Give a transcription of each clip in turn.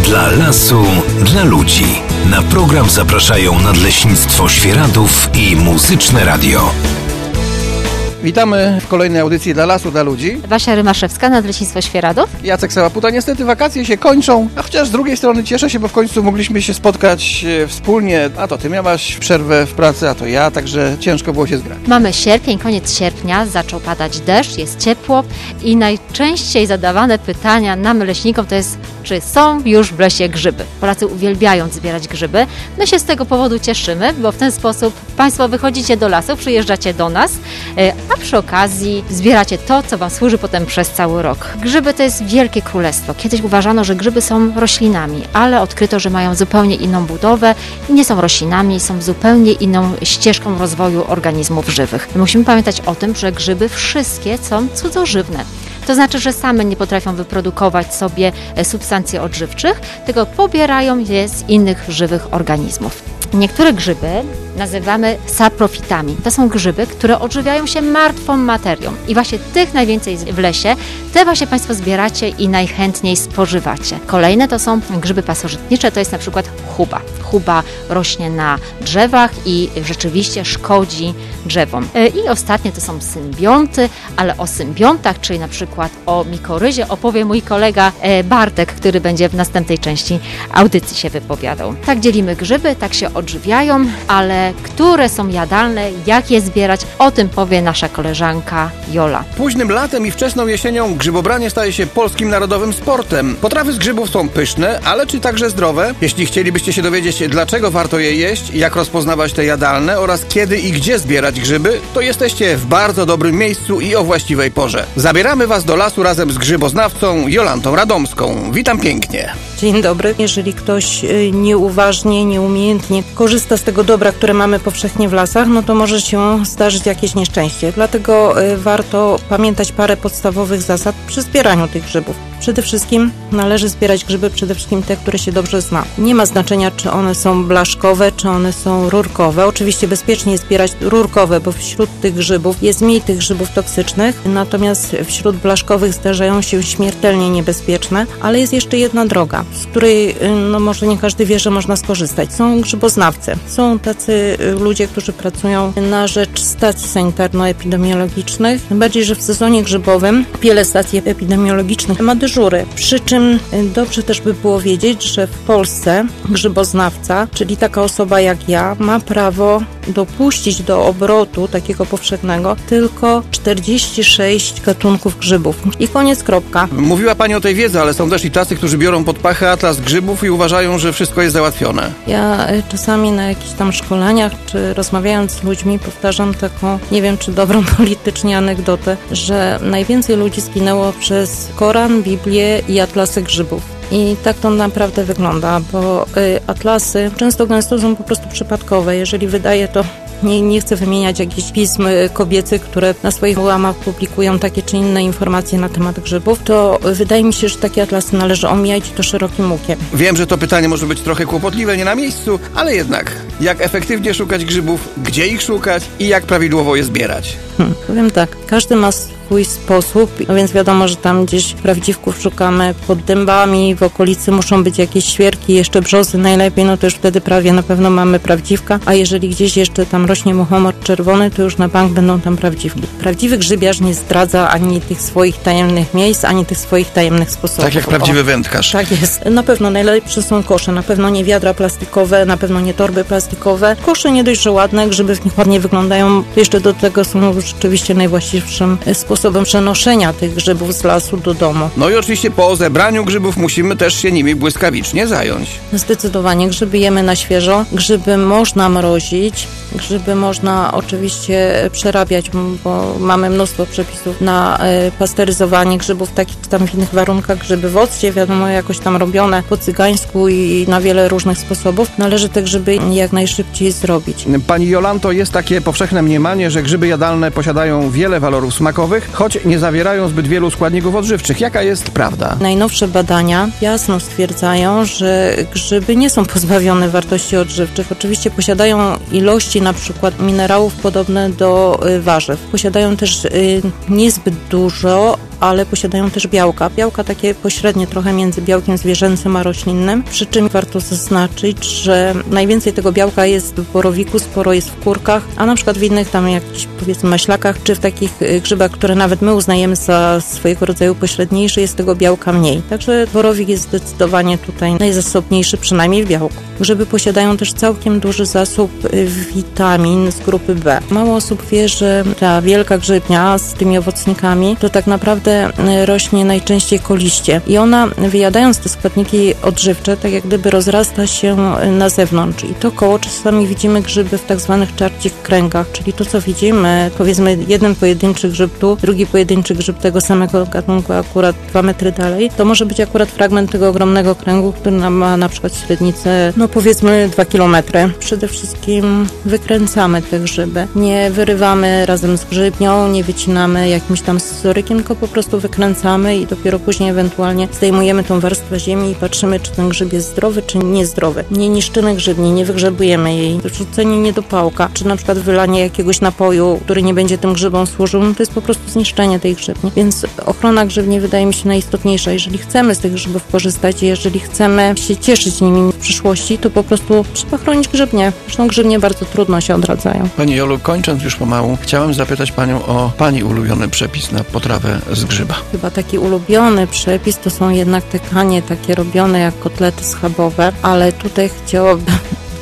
Dla lasu, dla ludzi. Na program zapraszają Nadleśnictwo Świeradów i Muzyczne Radio. Witamy w kolejnej audycji Dla lasu, dla ludzi. Basia Rymaszewska, Nadleśnictwo Świeradów. Jacek Sałaputa. Niestety wakacje się kończą, a chociaż z drugiej strony cieszę się, bo w końcu mogliśmy się spotkać wspólnie. A to ty miałaś przerwę w pracy, a to ja, także ciężko było się zgrać. Mamy sierpień, koniec sierpnia, zaczął padać deszcz, jest ciepło i najczęściej zadawane pytania nam, leśnikom, to jest, czy są już w lesie grzyby. Polacy uwielbiają zbierać grzyby. My się z tego powodu cieszymy, bo w ten sposób Państwo wychodzicie do lasu, przyjeżdżacie do nas, a przy okazji zbieracie to, co Wam służy potem przez cały rok. Grzyby to jest wielkie królestwo. Kiedyś uważano, że grzyby są roślinami, ale odkryto, że mają zupełnie inną budowę i nie są roślinami, są zupełnie inną ścieżką rozwoju organizmów żywych. Musimy pamiętać o tym, że grzyby wszystkie są cudzożywne. To znaczy, że same nie potrafią wyprodukować sobie substancji odżywczych, tylko pobierają je z innych żywych organizmów. Niektóre grzyby nazywamy saprofitami. To są grzyby, które odżywiają się martwą materią. I właśnie tych najwięcej w lesie, te właśnie Państwo zbieracie i najchętniej spożywacie. Kolejne to są grzyby pasożytnicze, to jest na przykład chuba. Chuba rośnie na drzewach i rzeczywiście szkodzi drzewom. I ostatnie to są symbionty, ale o symbiontach, czyli na przykład o mikoryzie opowie mój kolega Bartek, który będzie w następnej części audycji się wypowiadał. Tak dzielimy grzyby, tak się odżywiają, ale które są jadalne, jak je zbierać, o tym powie nasza koleżanka Jola. Późnym latem i wczesną jesienią grzybobranie staje się polskim narodowym sportem. Potrawy z grzybów są pyszne, ale czy także zdrowe? Jeśli chcielibyście się dowiedzieć, dlaczego warto je jeść, jak rozpoznawać te jadalne oraz kiedy i gdzie zbierać grzyby, to jesteście w bardzo dobrym miejscu i o właściwej porze. Zabieramy Was do lasu razem z grzyboznawcą Jolantą Radomską. Witam pięknie. Dzień dobry. Jeżeli ktoś nieuważnie, nieumiejętnie korzysta z tego dobra, które mamy powszechnie w lasach, no to może się zdarzyć jakieś nieszczęście. Dlatego warto pamiętać parę podstawowych zasad przy zbieraniu tych grzybów. Przede wszystkim należy zbierać grzyby, przede wszystkim te, które się dobrze zna. Nie ma znaczenia, czy one są blaszkowe, czy one są rurkowe. Oczywiście bezpiecznie jest zbierać rurkowe, bo wśród tych grzybów jest mniej tych grzybów toksycznych, natomiast wśród blaszkowych zdarzają się śmiertelnie niebezpieczne, ale jest jeszcze jedna droga, z której może nie każdy wie, że można skorzystać. Są grzyboznawcy. Są tacy ludzie, którzy pracują na rzecz stacji sanitarno-epidemiologicznych. Tym bardziej, że w sezonie grzybowym wiele stacji epidemiologicznych ma dyżury. Przy czym dobrze też by było wiedzieć, że w Polsce grzyboznawca, czyli taka osoba jak ja, ma prawo dopuścić do obrotu takiego powszechnego tylko 46 gatunków grzybów. I koniec, kropka. Mówiła Pani o tej wiedzy, ale są też i tacy, którzy biorą pod pachę atlas grzybów i uważają, że wszystko jest załatwione. Ja czasami na jakichś tam szkoleniach, czy rozmawiając z ludźmi, powtarzam taką, nie wiem czy dobrą politycznie anegdotę, że najwięcej ludzi zginęło przez Koran, Biblię i atlasy grzybów. I tak to naprawdę wygląda, bo atlasy często gęsto są po prostu przypadkowe. Jeżeli wydaje to, nie chcę wymieniać jakichś pism kobiecych, które na swoich łamach publikują takie czy inne informacje na temat grzybów, to wydaje mi się, że takie atlasy należy omijać i to szerokim łukiem. Wiem, że to pytanie może być trochę kłopotliwe, nie na miejscu, ale jednak, jak efektywnie szukać grzybów, gdzie ich szukać i jak prawidłowo je zbierać? Powiem tak, każdy ma swój sposób, no więc wiadomo, że tam gdzieś prawdziwków szukamy pod dębami, w okolicy muszą być jakieś świerki, jeszcze brzozy najlepiej, no to już wtedy prawie na pewno mamy prawdziwka, a jeżeli gdzieś jeszcze tam rośnie muchomor czerwony, to już na bank będą tam prawdziwki. Prawdziwy grzybiarz nie zdradza ani tych swoich tajemnych miejsc, ani tych swoich tajemnych sposobów. Tak jak prawdziwy wędkarz. Tak jest. Na pewno najlepsze są kosze, na pewno nie wiadra plastikowe, na pewno nie torby plastikowe. Kosze nie dość, że ładne, grzyby w nich ładnie wyglądają, jeszcze do tego są rzeczywiście najwłaściwszym sposobem przenoszenia tych grzybów z lasu do domu. No i oczywiście po zebraniu grzybów musimy też się nimi błyskawicznie zająć. Zdecydowanie. Grzyby jemy na świeżo, grzyby można mrozić, grzyby można oczywiście przerabiać, bo mamy mnóstwo przepisów na pasteryzowanie grzybów w takich czy tam w innych warunkach. Grzyby w occie, wiadomo, jakoś tam robione po cygańsku i na wiele różnych sposobów. Należy te grzyby jak najszybciej zrobić. Pani Jolanto, jest takie powszechne mniemanie, że grzyby jadalne posiadają wiele walorów smakowych, choć nie zawierają zbyt wielu składników odżywczych. Jaka jest prawda? Najnowsze badania jasno stwierdzają, że grzyby nie są pozbawione wartości odżywczych. Oczywiście posiadają ilości na przykład minerałów podobne do warzyw. Posiadają też niezbyt dużo ale posiadają też białka. Białka takie pośrednie trochę między białkiem zwierzęcym a roślinnym, przy czym warto zaznaczyć, że najwięcej tego białka jest w borowiku, sporo jest w kurkach, a na przykład w innych tam jakichś powiedzmy maślakach, czy w takich grzybach, które nawet my uznajemy za swojego rodzaju pośredniejsze, jest tego białka mniej. Także borowik jest zdecydowanie tutaj najzasobniejszy, przynajmniej w białku. Grzyby posiadają też całkiem duży zasób witamin z grupy B. Mało osób wie, że ta wielka grzybnia z tymi owocnikami to tak naprawdę rośnie najczęściej koliście i ona, wyjadając te składniki odżywcze, tak jak gdyby rozrasta się na zewnątrz i to koło czasami widzimy grzyby w tak zwanych czarcich kręgach, czyli to, co widzimy, powiedzmy jeden pojedynczy grzyb tu, drugi pojedynczy grzyb tego samego gatunku akurat 2 metry dalej, to może być akurat fragment tego ogromnego kręgu, który ma na przykład średnicę, powiedzmy 2 kilometry. Przede wszystkim wykręcamy te grzyby. Nie wyrywamy razem z grzybnią, nie wycinamy jakimś tam scyzorykiem, tylko po prostu wykręcamy i dopiero później ewentualnie zdejmujemy tą warstwę ziemi i patrzymy, czy ten grzyb jest zdrowy, czy niezdrowy. Nie niszczymy grzybni, nie wygrzebujemy jej. Rzucenie niedopałka, czy na przykład wylanie jakiegoś napoju, który nie będzie tym grzybom służył, to jest po prostu zniszczenie tej grzybni. Więc ochrona grzybni wydaje mi się najistotniejsza. Jeżeli chcemy z tych grzybów korzystać i jeżeli chcemy się cieszyć nimi w przyszłości, to po prostu trzeba chronić grzybnie. Zresztą grzybnie bardzo trudno się odradzają. Pani Jolu, kończąc już pomału, chciałem zapytać Panią o Pani ulubiony przepis na potrawę z grzyba. Chyba taki ulubiony przepis to są jednak te kanie takie robione jak kotlety schabowe, ale tutaj chciałabym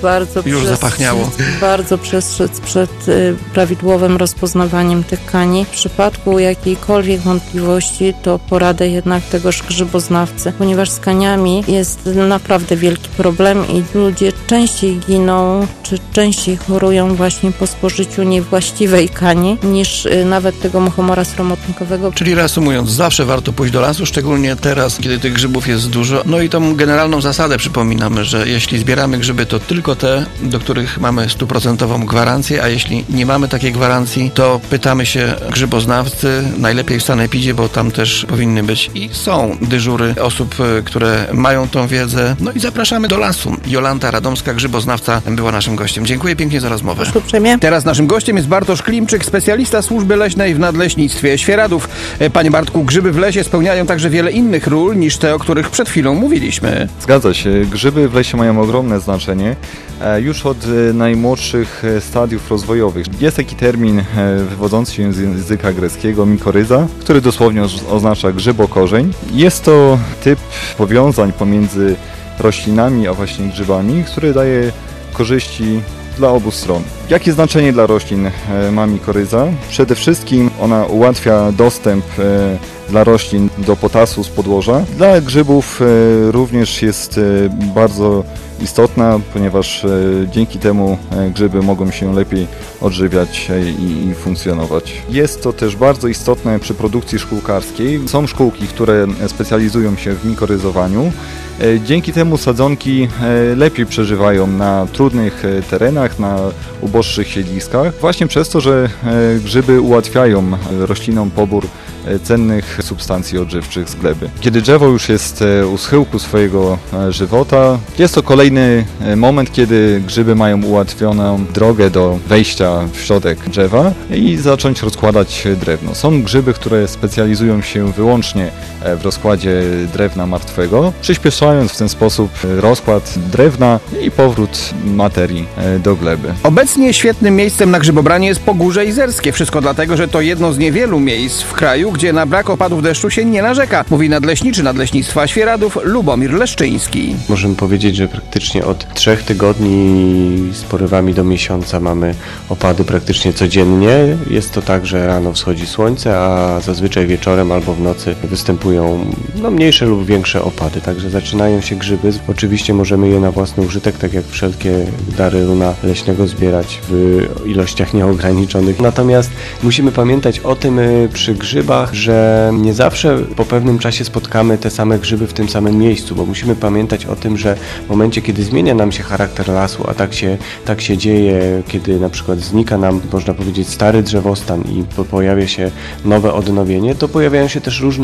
bardzo przestrzec przed prawidłowym rozpoznawaniem tych kani. W przypadku jakiejkolwiek wątpliwości to poradę jednak tegoż grzyboznawcy, ponieważ z kaniami jest naprawdę wielki problem i ludzie częściej giną, czy częściej chorują właśnie po spożyciu niewłaściwej kani, niż nawet tego muchomora sromotnikowego. Czyli reasumując, zawsze warto pójść do lasu, szczególnie teraz, kiedy tych grzybów jest dużo. No i tą generalną zasadę przypominamy, że jeśli zbieramy grzyby, to tylko te, do których mamy 100% gwarancję, a jeśli nie mamy takiej gwarancji, to pytamy się grzyboznawcy, najlepiej w sanepidzie, bo tam też powinny być i są dyżury osób, które mają tą wiedzę. No i zapraszamy do lasu. Jolanta Radomska, grzyboznawca, była naszym gościem. Dziękuję pięknie za rozmowę. Uprzejmie. Teraz naszym gościem jest Bartosz Klimczyk, specjalista służby leśnej w Nadleśnictwie Świeradów. Panie Bartku, grzyby w lesie spełniają także wiele innych ról niż te, o których przed chwilą mówiliśmy. Zgadza się. Grzyby w lesie mają ogromne znaczenie. Już od najmłodszych stadiów rozwojowych. Jest taki termin wywodzący się z języka greckiego mikoryza, który dosłownie oznacza grzybokorzeń. Jest to typ powiązań pomiędzy roślinami a właśnie grzybami, który daje korzyści dla obu stron. Jakie znaczenie dla roślin ma mikoryza? Przede wszystkim ona ułatwia dostęp dla roślin do potasu z podłoża. Dla grzybów również jest bardzo istotna, ponieważ dzięki temu grzyby mogą się lepiej odżywiać i funkcjonować. Jest to też bardzo istotne przy produkcji szkółkarskiej. Są szkółki, które specjalizują się w mikoryzowaniu. Dzięki temu sadzonki lepiej przeżywają na trudnych terenach, na uboższych siedliskach, właśnie przez to, że grzyby ułatwiają roślinom pobór cennych substancji odżywczych z gleby. Kiedy drzewo już jest u schyłku swojego żywota, jest to kolejny moment, kiedy grzyby mają ułatwioną drogę do wejścia w środek drzewa i zacząć rozkładać drewno. Są grzyby, które specjalizują się wyłącznie w rozkładzie drewna martwego, przyspieszając w ten sposób rozkład drewna i powrót materii do gleby. Obecnie świetnym miejscem na grzybobranie jest Pogórze Izerskie. Wszystko dlatego, że to jedno z niewielu miejsc w kraju, gdzie na brak opadów deszczu się nie narzeka. Mówi nadleśniczy Nadleśnictwa Świeradów Lubomir Leszczyński. Możemy powiedzieć, że praktycznie od 3 tygodni z porywami do miesiąca mamy opady praktycznie codziennie. Jest to tak, że rano wschodzi słońce, a zazwyczaj wieczorem albo w nocy występują mniejsze lub większe opady. Także zaczynają się grzyby. Oczywiście możemy je na własny użytek, tak jak wszelkie dary runa leśnego, zbierać w ilościach nieograniczonych. Natomiast musimy pamiętać o tym przy grzybach, że nie zawsze po pewnym czasie spotkamy te same grzyby w tym samym miejscu, bo musimy pamiętać o tym, że w momencie, kiedy zmienia nam się charakter lasu, a tak się dzieje, kiedy na przykład znika nam, można powiedzieć, stary drzewostan i pojawia się nowe odnowienie, to pojawiają się też różne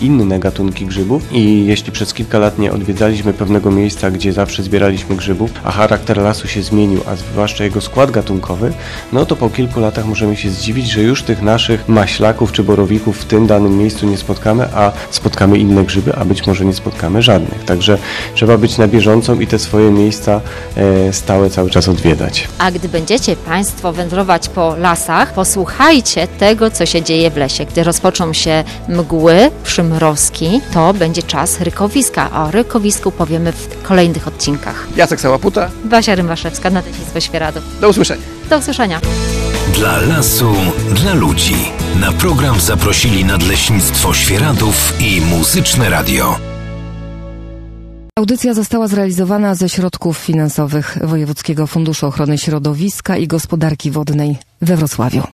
inne gatunki grzybów i jeśli przez kilka lat nie odwiedzaliśmy pewnego miejsca, gdzie zawsze zbieraliśmy grzybów, a charakter lasu się zmienił, a zwłaszcza jego skład gatunkowy, no to po kilku latach możemy się zdziwić, że już tych naszych maślaków czy borowików w tym danym miejscu nie spotkamy, a spotkamy inne grzyby, a być może nie spotkamy żadnych. Także trzeba być na bieżąco i te swoje miejsca stałe cały czas odwiedzać. A gdy będziecie Państwo wędrować po lasach, posłuchajcie tego, co się dzieje w lesie. Gdy rozpoczną się mgły, przymrozki, to będzie czas rykowiska, a o rykowisku powiemy w kolejnych odcinkach. Jacek Sałaputa. Basia Rymaszewska, Nadleśnictwo Świeradów. Do usłyszenia. Do usłyszenia. Dla lasu, dla ludzi. Na program zaprosili Nadleśnictwo Świeradów i Muzyczne Radio. Audycja została zrealizowana ze środków finansowych Wojewódzkiego Funduszu Ochrony Środowiska i Gospodarki Wodnej we Wrocławiu.